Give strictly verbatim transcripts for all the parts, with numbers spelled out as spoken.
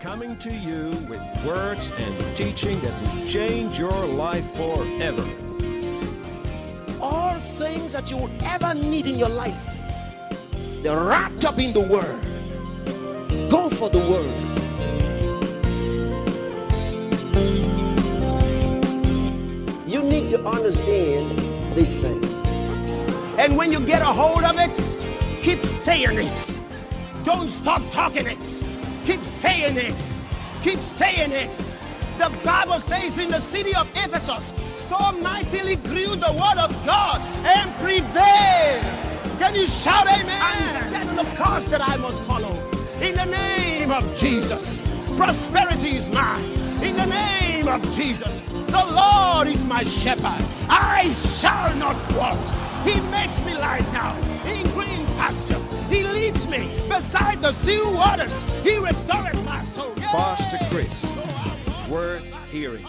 coming to you with words and teaching that will change your life forever. All things that you will ever need in your life, they're wrapped up in the Word. Go for the Word. You need to understand these things. And when you get a hold of it, keep saying it. Don't stop talking it. Keep saying it. Keep saying it. The Bible says in the city of Ephesus, so mightily grew the word of God and prevailed. Can you shout amen? And set the course that I must follow. In the name of Jesus, prosperity is mine. In the name of Jesus, the Lord is my shepherd. I shall not want. He makes me lie down in green pastures. He leads me beside the still waters. He restores my soul. Pastor Chris, word hearing.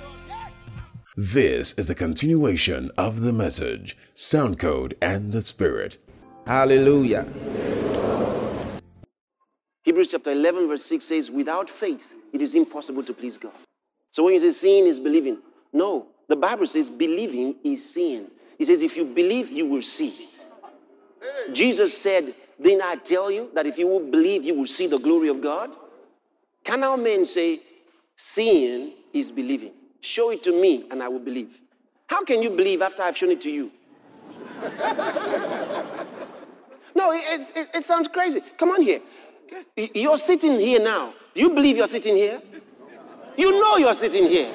This is the continuation of the message, Sound Code and the Spirit. Hallelujah. Hebrews chapter eleven verse six says, without faith, it is impossible to please God. So when you say seeing is believing, no. The Bible says believing is seeing. It says if you believe, you will see. Jesus said, didn't I tell you that if you will believe, you will see the glory of God? Can our men say, seeing is believing? Show it to me and I will believe. How can you believe after I've shown it to you? No, it, it, it sounds crazy. Come on here. You're sitting here now. Do you believe you're sitting here? You know you're sitting here.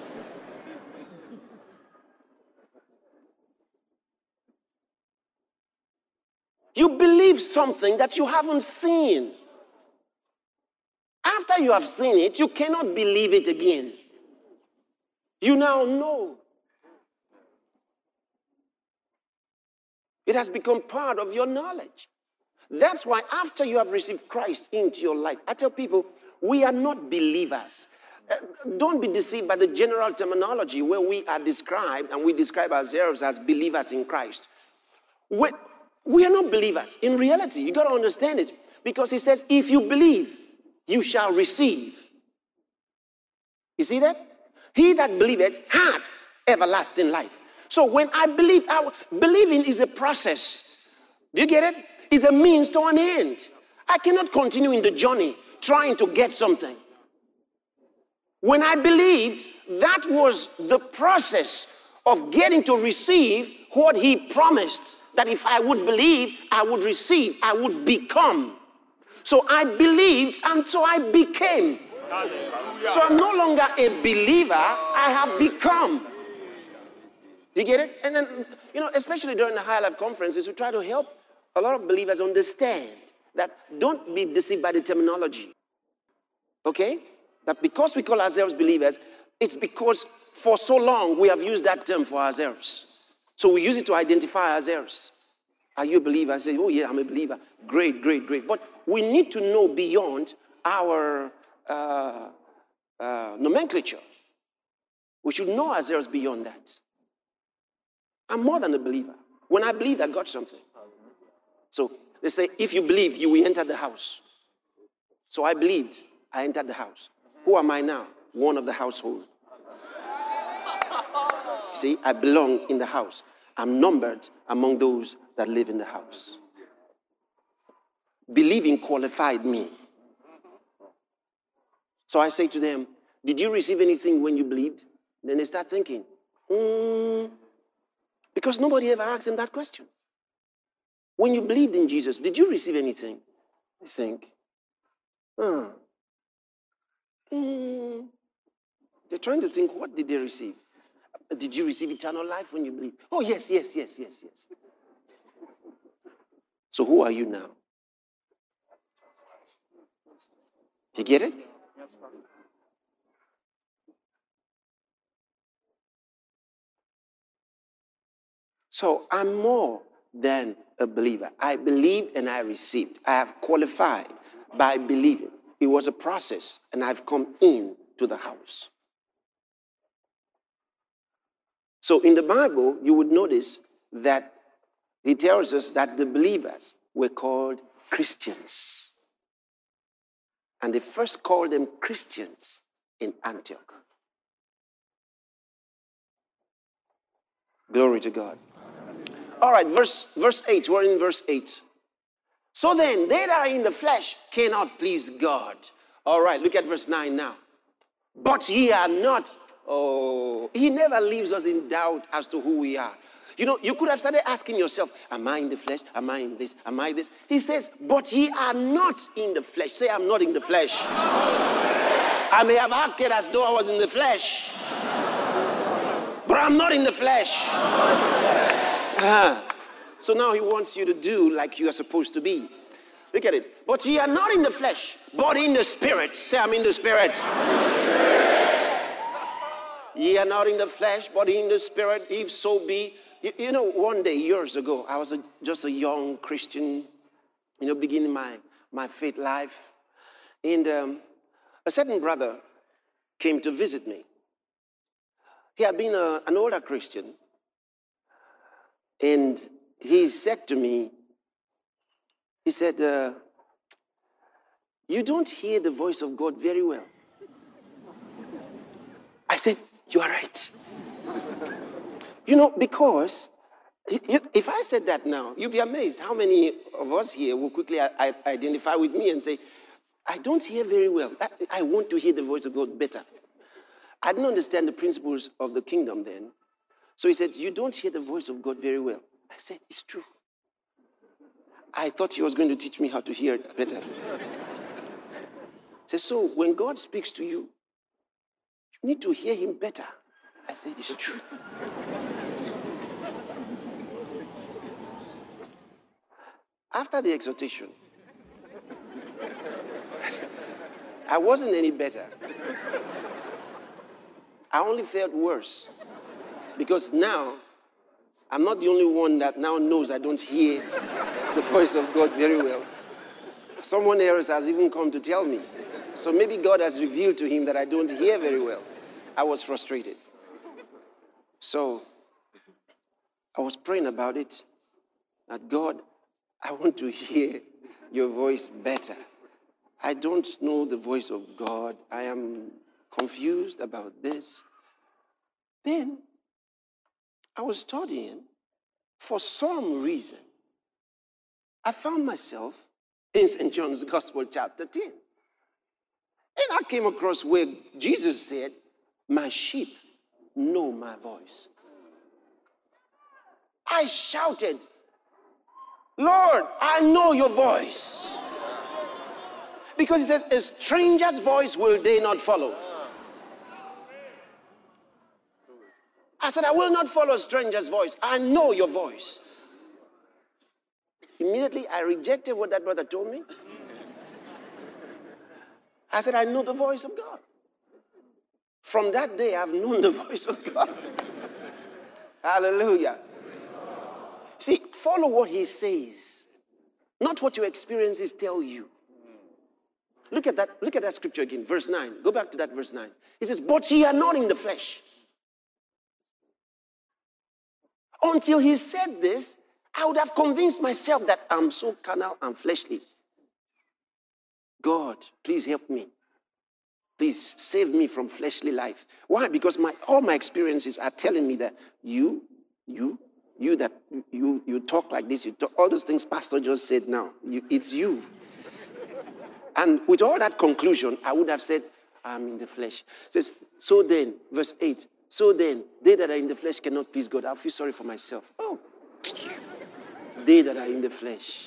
You believe something that you haven't seen. After you have seen it, you cannot believe it again. You now know. It has become part of your knowledge. That's why after you have received Christ into your life, I tell people, we are not believers. Uh, don't be deceived by the general terminology where we are described and we describe ourselves as believers in Christ. When, we are not believers. In reality, you got to understand it. Because he says, if you believe, you shall receive. You see that? He that believeth hath everlasting life. So when I believe, I, believing is a process. Do you get it? It's a means to an end. I cannot continue in the journey trying to get something. When I believed, that was the process of getting to receive what he promised. That if I would believe, I would receive, I would become. So I believed and so I became. Hallelujah. So I'm no longer a believer, I have become. You get it? And then, you know, especially during the High Life conferences, we try to help a lot of believers understand that don't be deceived by the terminology. Okay? That because we call ourselves believers, it's because for so long we have used that term for ourselves. So we use it to identify ourselves. Are you a believer? I say, oh yeah, I'm a believer. Great, great, great. But we need to know beyond our uh, uh, nomenclature. We should know ourselves beyond that. I'm more than a believer. When I believe, I got something. So they say, if you believe, you will enter the house. So I believed, I entered the house. Who am I now? One of the household. See, I belong in the house. I'm numbered among those that live in the house. Believing qualified me. So I say to them, did you receive anything when you believed? Then they start thinking, hmm. Because nobody ever asked them that question. When you believed in Jesus, did you receive anything? They think, huh. Hmm. They're trying to think, what did they receive? Did you receive eternal life when you believed? Oh, yes, yes, yes, yes, yes. So who are you now? You get it? Yes, Pastor. So I'm more than a believer. I believed and I received. I have qualified by believing. It was a process, and I've come in to the house. So in the Bible, you would notice that he tells us that the believers were called Christians. And they first called them Christians in Antioch. Glory to God. All right, verse, verse eight. We're in verse eight. So then, they that are in the flesh cannot please God. All right, look at verse nine now. But ye are not. Oh, he never leaves us in doubt as to who we are. You know, you could have started asking yourself, am I in the flesh? Am I in this? Am I this? He says, but ye are not in the flesh. Say, I'm not in the flesh. I may have acted as though I was in the flesh. But I'm not in the flesh. Uh-huh. So now he wants you to do like you are supposed to be. Look at it. But ye are not in the flesh, but in the spirit. Say, I'm in the spirit. Ye are not in the flesh, but in the spirit, if so be. You, you know, one day, years ago, I was a, just a young Christian, you know, beginning my, my faith life. And um, a certain brother came to visit me. He had been a, an older Christian. And he said to me, he said, uh, you don't hear the voice of God very well. I said, you are right. You know, because if I said that now, you'd be amazed how many of us here will quickly identify with me and say, I don't hear very well. I want to hear the voice of God better. I didn't understand the principles of the kingdom then. So he said, you don't hear the voice of God very well. I said, it's true. I thought he was going to teach me how to hear it better. He said, so when God speaks to you, you need to hear him better. I said, it's true. After the exhortation, I wasn't any better. I only felt worse. Because now, I'm not the only one that now knows I don't hear the voice of God very well. Someone else has even come to tell me. So maybe God has revealed to him that I don't hear very well. I was frustrated. So I was praying about it. That God, I want to hear your voice better. I don't know the voice of God. I am confused about this. Then I was studying. For some reason, I found myself in Saint John's Gospel, chapter ten. And I came across where Jesus said, my sheep know my voice. I shouted, Lord, I know your voice. Because he says, a stranger's voice will they not follow. I said, I will not follow a stranger's voice. I know your voice. Immediately, I rejected what that brother told me. I said, I know the voice of God. From that day, I've known the voice of God. Hallelujah. See, follow what he says, not what your experiences tell you. Look at that, look at that scripture again, verse nine. Go back to that verse nine. He says, but ye are not in the flesh. Until he said this, I would have convinced myself that I'm so carnal and fleshly. God, please help me. Please save me from fleshly life. Why? Because my all my experiences are telling me that you, you, you that you you talk like this, you talk, all those things Pastor just said now, you, it's you. And with all that conclusion, I would have said, I'm in the flesh. It says, so then, verse eight, so then, they that are in the flesh cannot please God. I feel sorry for myself. Oh, they that are in the flesh.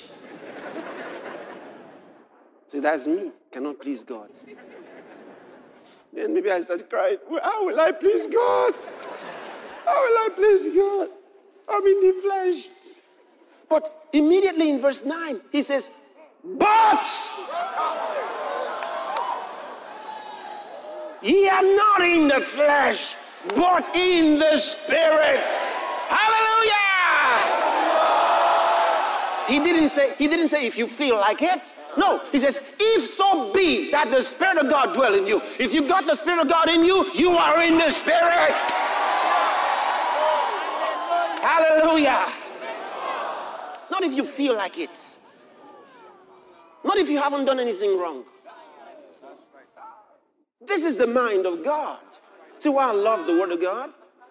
See, that's me, cannot please God. Then maybe I started crying, well, how will I please God? How will I please God? I'm in the flesh. But immediately in verse nine, he says, but ye are not in the flesh, but in the spirit. Hallelujah! He didn't say, he didn't say if you feel like it. No, he says, if so be that the Spirit of God dwell in you. If you got the Spirit of God in you, you are in the Spirit. Hallelujah. Not if you feel like it. Not if you haven't done anything wrong. This is the mind of God. See why I love the Word of God?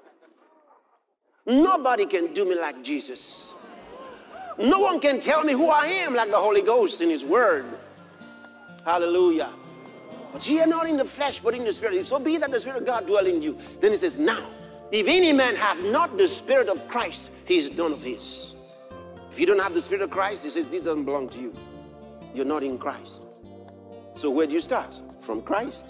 Nobody can do me like Jesus. No one can tell me who I am like the Holy Ghost in His Word. Hallelujah. But ye are not in the flesh, but in the Spirit. If so be that the Spirit of God dwell in you. Then He says, now, if any man have not the Spirit of Christ, he is none of His. If you don't have the Spirit of Christ, He says, this doesn't belong to you. You're not in Christ. So where do you start? From Christ.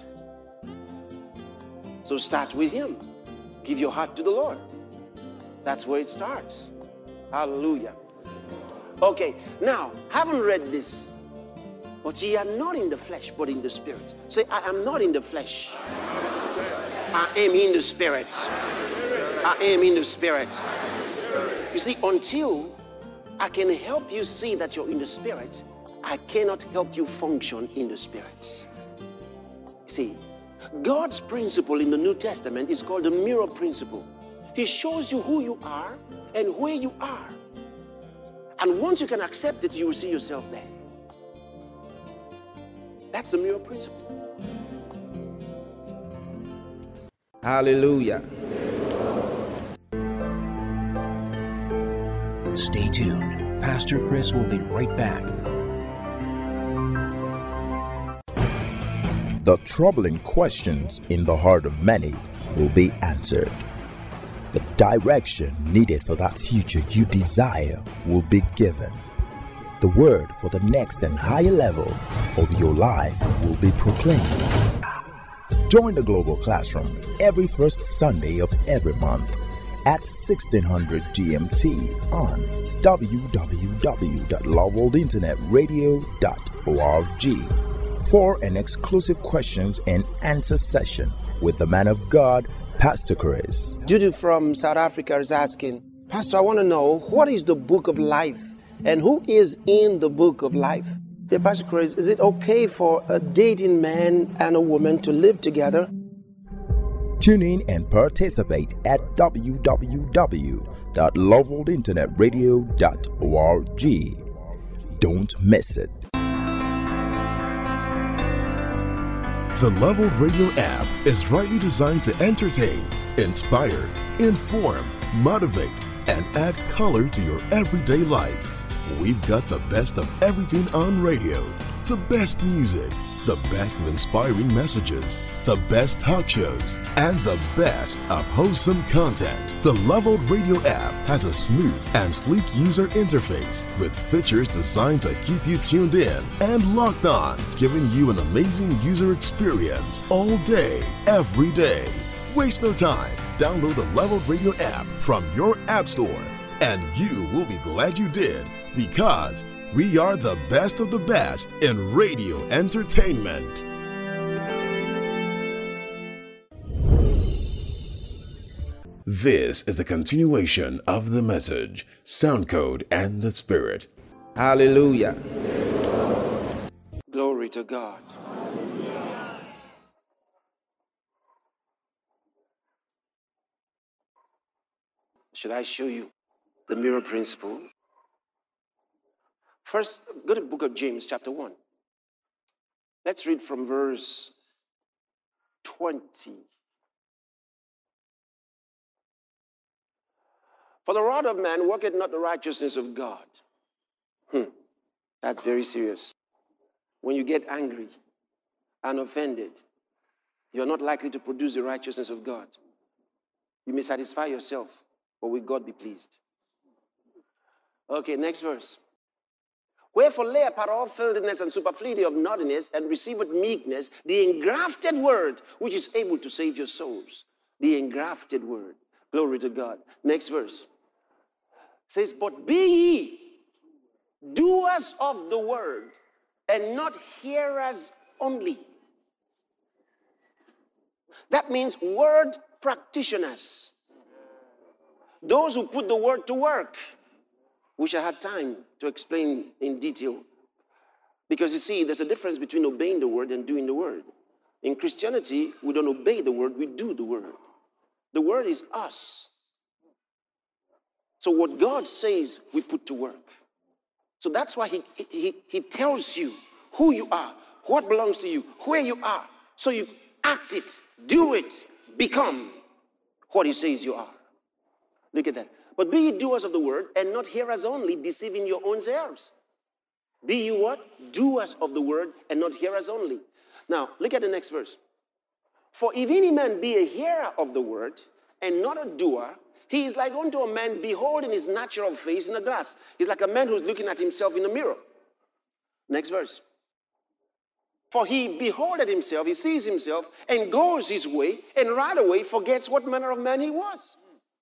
So start with Him. Give your heart to the Lord. That's where it starts. Hallelujah. Okay, now, haven't read this. But ye are not in the flesh, but in the Spirit. Say, I am not in the flesh. I am in the Spirit. I am in the Spirit. You see, until I can help you see that you're in the Spirit, I cannot help you function in the Spirit. See, God's principle in the New Testament is called the mirror principle. He shows you who you are and where you are. And once you can accept it, you will see yourself there. That's the mirror principle. Hallelujah. Stay tuned. Pastor Chris will be right back. The troubling questions in the heart of many will be answered. The direction needed for that future you desire will be given. The word for the next and higher level of your life will be proclaimed. Join the Global Classroom every first Sunday of every month at sixteen hundred G M T on w w w dot love world internet radio dot org for an exclusive questions and answer session with the man of God, Pastor Chris. Judy from South Africa is asking, Pastor, I want to know, what is the book of life and who is in the book of life? Dear Pastor Chris, is it okay for a dating man and a woman to live together? Tune in and participate at w w w dot love world internet radio dot org. Don't miss it. The Love World Radio app is rightly designed to entertain, inspire, inform, motivate, and add color to your everyday life. We've got the best of everything on radio, the best music, the best of inspiring messages, the best talk shows, and the best of wholesome content. The Love World Radio app has a smooth and sleek user interface with features designed to keep you tuned in and locked on, giving you an amazing user experience all day, every day. Waste no time. Download the Love World Radio app from your app store, and you will be glad you did, because we are the best of the best in radio entertainment. This is the continuation of the message, Soundcode and the Spirit. Hallelujah. Glory to God. Should I show you the mirror principle? First, go to the book of James, chapter one. Let's read from verse twenty. For the rod of man worketh not the righteousness of God. Hmm. That's very serious. When you get angry and offended, you're not likely to produce the righteousness of God. You may satisfy yourself, but will God be pleased? Okay, next verse. Wherefore lay apart all filthiness and superfluity of naughtiness, and receive with meekness the engrafted word, which is able to save your souls. The engrafted word. Glory to God. Next verse. Says, but be ye doers of the word, and not hearers only. That means word practitioners. Those who put the word to work. Wish I had time to explain in detail. Because you see, there's a difference between obeying the word and doing the word. In Christianity, we don't obey the word, we do the word. The word is us. So what God says, we put to work. So that's why he, he, he tells you who you are, what belongs to you, where you are. So you act it, do it, become what he says you are. Look at that. But be ye doers of the word, and not hearers only, deceiving your own selves. Be you what? Doers of the word, and not hearers only. Now, look at the next verse. For if any man be a hearer of the word, and not a doer, he is like unto a man beholding his natural face in a glass. He's like a man who's looking at himself in a mirror. Next verse. For he beholdeth himself, he sees himself, and goes his way, and right away forgets what manner of man he was.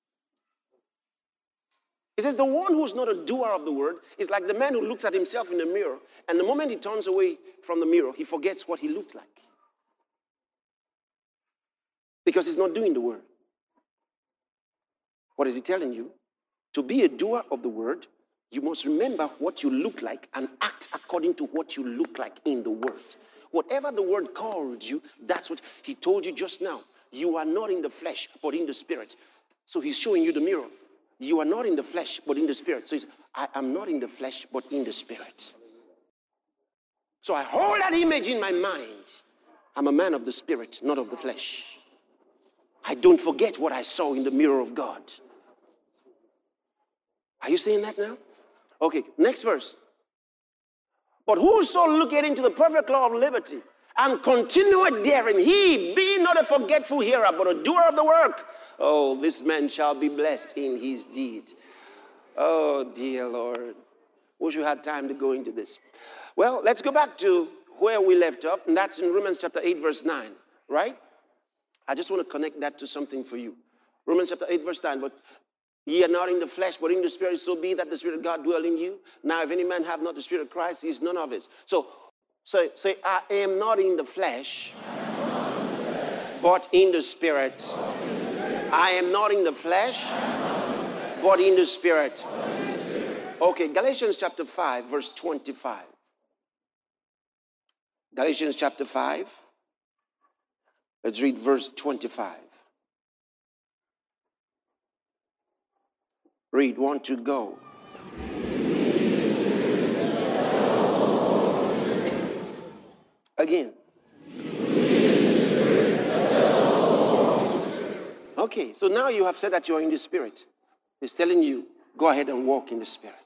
He says the one who's not a doer of the word is like the man who looks at himself in the mirror, and the moment he turns away from the mirror, he forgets what he looked like. Because he's not doing the word. What is he telling you? To be a doer of the word, you must remember what you look like and act according to what you look like in the word. Whatever the word called you, that's what he told you just now. You are not in the flesh, but in the spirit. So he's showing you the mirror. You are not in the flesh, but in the spirit. So he's, I am not in the flesh, but in the spirit. So I hold that image in my mind. I'm a man of the spirit, not of the flesh. I don't forget what I saw in the mirror of God. Are you saying that now? Okay, next verse. But whoso looketh into the perfect law of liberty and continueth therein, he be not a forgetful hearer, but a doer of the work, oh, this man shall be blessed in his deed. Oh, dear Lord. Wish we had time to go into this. Well, let's go back to where we left off, and that's in Romans chapter eight, verse nine, right? I just want to connect that to something for you. Romans chapter eight, verse nine, but ye are not in the flesh, but in the spirit, so be that the spirit of God dwell in you. Now, if any man have not the spirit of Christ, he is none of his. So, so say, I am not in the flesh, but in the spirit. I am not in the flesh, but in the spirit. Okay, Galatians chapter five, verse twenty-five. Galatians chapter five. Let's read verse twenty-five. Read, one, two, go. Again. Okay, so now you have said that you are in the spirit. He's telling you, go ahead and walk in the spirit.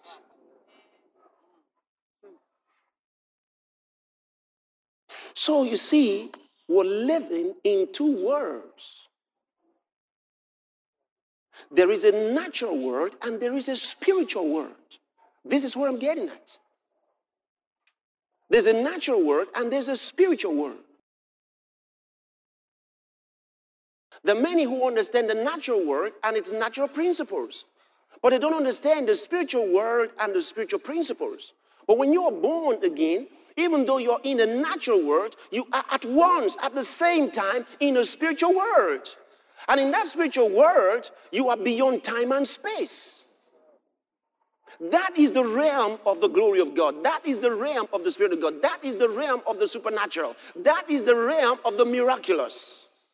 So you see, we're living in two worlds. There is a natural world and there is a spiritual world. This is where I'm getting at. There's a natural world and there's a spiritual world. There are many who understand the natural world and its natural principles, but they don't understand the spiritual world and the spiritual principles. But when you are born again, even though you're in the natural world, you are at once, at the same time, in a spiritual world. And in that spiritual world, you are beyond time and space. That is the realm of the glory of God. That is the realm of the Spirit of God. That is the realm of the supernatural. That is the realm of the miraculous.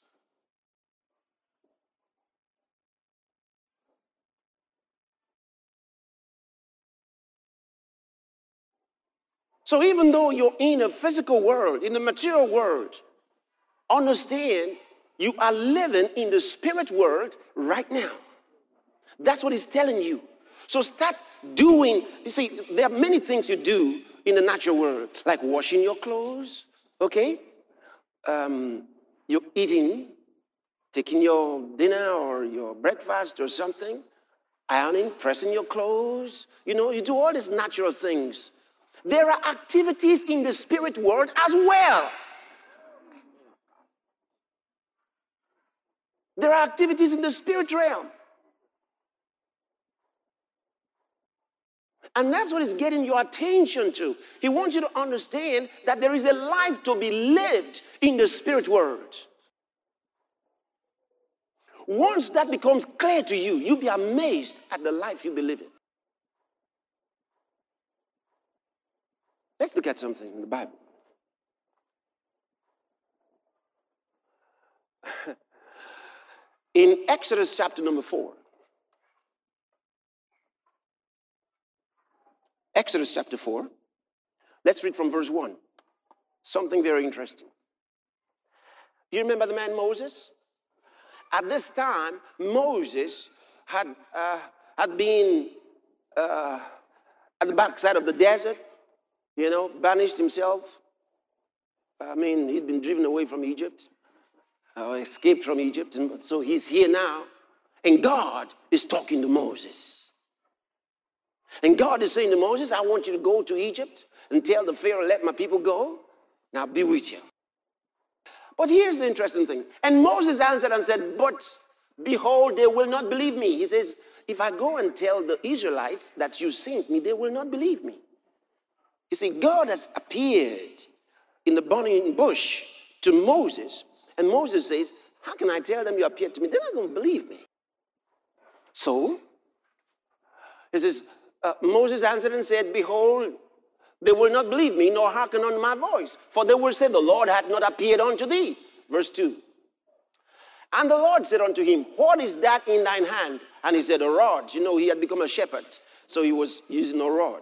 So even though you're in a physical world, in the material world, understand you are living in the spirit world right now. That's what he's telling you. So start doing, you see, there are many things you do in the natural world, like washing your clothes, okay? Um, you're eating, taking your dinner or your breakfast or something, ironing, pressing your clothes. You know, you do all these natural things. There are activities in the spirit world as well. There are activities in the spirit realm. And that's what he's getting your attention to. He wants you to understand that there is a life to be lived in the spirit world. Once that becomes clear to you, you'll be amazed at the life you'll be living. Let's look at something in the Bible. In Exodus chapter number four. Exodus chapter four. Let's read from verse one. Something very interesting. You remember the man Moses? At this time, Moses had, uh, had been uh, at the backside of the desert, you know, banished himself. I mean, he'd been driven away from Egypt, or escaped from Egypt, and so he's here now. And God is talking to Moses. And God is saying to Moses, I want you to go to Egypt and tell the Pharaoh, let my people go. Now be with you. But here's the interesting thing. And Moses answered and said, but behold, they will not believe me. He says, if I go and tell the Israelites that you sent me, they will not believe me. You see, God has appeared in the burning bush to Moses. And Moses says, how can I tell them you appeared to me? They're not going to believe me. So, he says, uh, Moses answered and said, behold, they will not believe me, nor hearken unto my voice. For they will say, the Lord hath not appeared unto thee. Verse two. And the Lord said unto him, what is that in thine hand? And he said, a rod. You know, he had become a shepherd, so he was using a rod.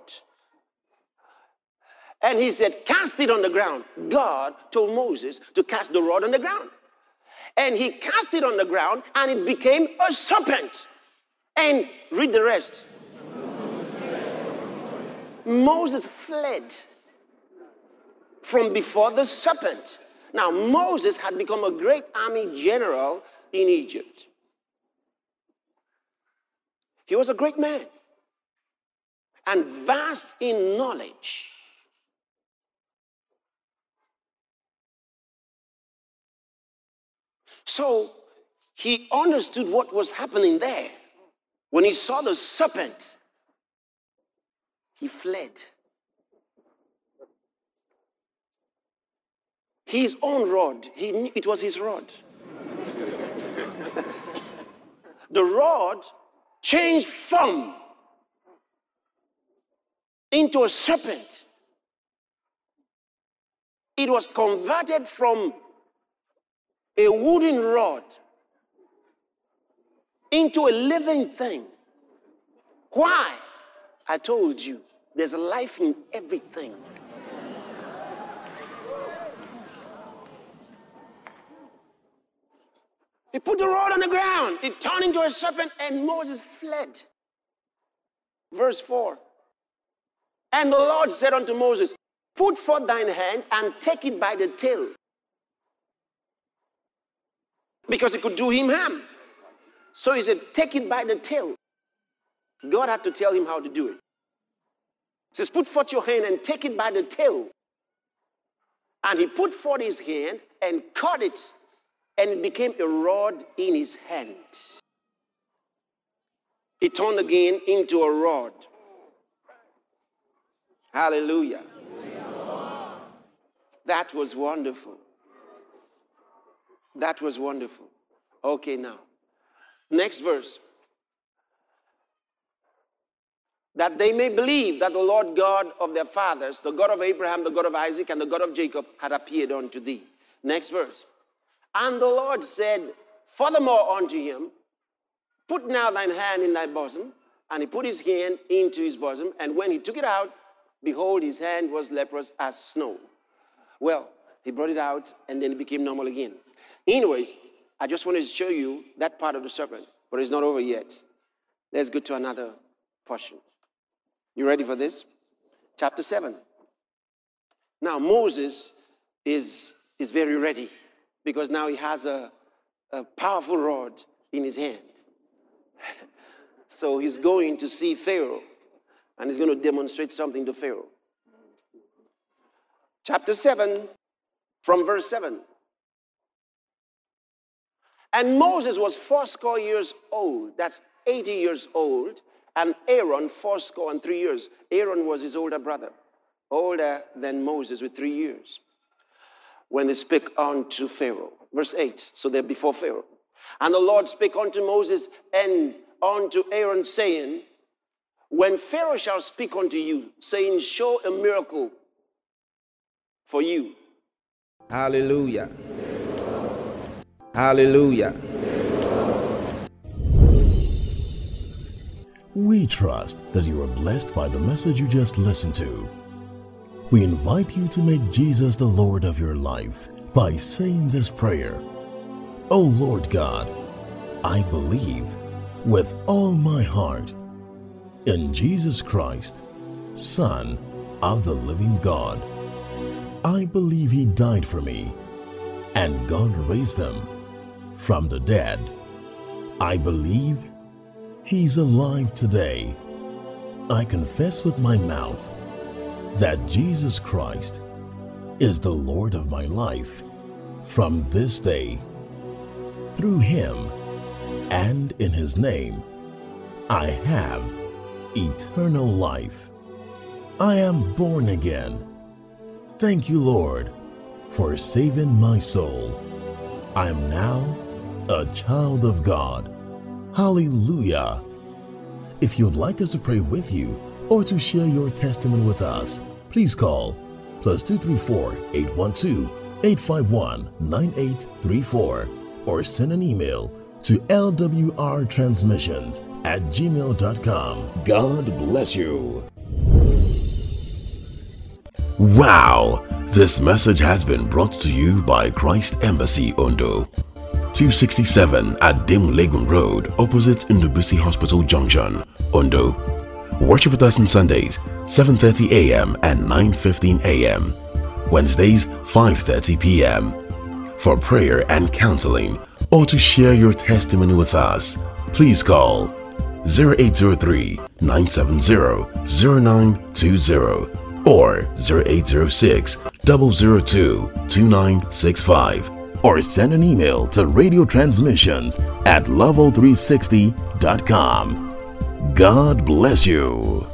And he said, cast it on the ground. God told Moses to cast the rod on the ground. And he cast it on the ground, and it became a serpent. And read the rest. Moses fled from before the serpent. Now, Moses had become a great army general in Egypt. He was a great man and vast in knowledge. So, he understood what was happening there. When he saw the serpent, he fled. His own rod, he knew it was his rod. The rod changed form into a serpent. It was converted from a wooden rod into a living thing. Why? I told you, there's life in everything. He put the rod on the ground. It turned into a serpent, and Moses fled. Verse four. And the Lord said unto Moses, put forth thine hand and take it by the tail. Because it could do him harm. So he said, take it by the tail. God had to tell him how to do it. He says, put forth your hand and take it by the tail. And he put forth his hand and caught it, and it became a rod in his hand. It turned again into a rod. Hallelujah. That was wonderful. That was wonderful. Okay, now. Next verse. That they may believe that the Lord God of their fathers, the God of Abraham, the God of Isaac, and the God of Jacob, had appeared unto thee. Next verse. And the Lord said furthermore unto him, put now thine hand in thy bosom. And he put his hand into his bosom, and when he took it out, behold, his hand was leprous as snow. Well, he brought it out, and then it became normal again. Anyways, I just wanted to show you that part of the serpent, but it's not over yet. Let's go to another portion. You ready for this? Chapter seven. Now, Moses is, is very ready because now he has a, a powerful rod in his hand. So he's going to see Pharaoh, and he's going to demonstrate something to Pharaoh. Chapter seven, from verse seven. And Moses was fourscore years old. That's eighty years old. And Aaron fourscore and three years. Aaron was his older brother, older than Moses with three years. When they spake unto Pharaoh. Verse eight. So they're before Pharaoh. And the Lord spake unto Moses and unto Aaron, saying, when Pharaoh shall speak unto you, saying, show a miracle for you. Hallelujah. Hallelujah. We trust that you are blessed by the message you just listened to. we invite you to make Jesus the Lord of your life by saying this prayer. O Lord God, I believe with all my heart in Jesus Christ, Son of the living God. I believe He died for me and God raised Him from the dead. I believe He's alive today. I confess with my mouth that Jesus Christ is the Lord of my life from this day. Through Him and in His name, I have eternal life. I am born again. Thank you, Lord, for saving my soul. I am now a child of God. Hallelujah. If you'd like us to pray with you or to share your testimony with us, please call plus two three four, eight one two, eight five one, nine eight three four or send an email to L W R transmissions at gmail dot com. God bless you. Wow! This message has been brought to you by Christ Embassy Ondo, two sixty-seven at Dim Legun Road, opposite Ndubisi Hospital Junction, Ondo. Worship with us on Sundays, seven thirty a m and nine fifteen a m Wednesdays, five thirty p m For prayer and counseling, or to share your testimony with us, please call zero eight zero three, nine seven zero, zero nine two zero or zero eight zero six, zero zero two, two nine six five, or send an email to radio transmissions at level three sixty dot com. God bless you.